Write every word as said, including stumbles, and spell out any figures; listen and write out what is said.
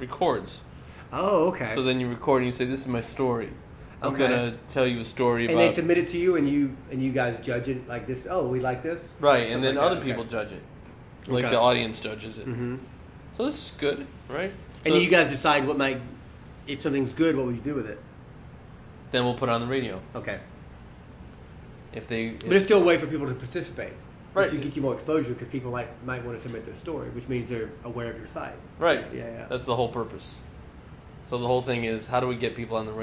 records. Oh, okay. So then you record and you say, "This is my story. I'm Okay. gonna tell you a story and about." they submit it to you, and you and you guys judge it like this. Oh, we like this. Right, Something and then like other that. people Okay. judge it. Like Okay. the audience judges it. Mm-hmm. So this is good, right? And So you guys decide what might, if something's good, what would you do with it? then we'll put it on the radio. Okay. If they, But it's still a way for people to participate. Right. Which get you more exposure because people might might want to submit their story, which means they're aware of your site. right. Yeah, yeah. That's the whole purpose. So the whole thing is, how do we get people on the radio?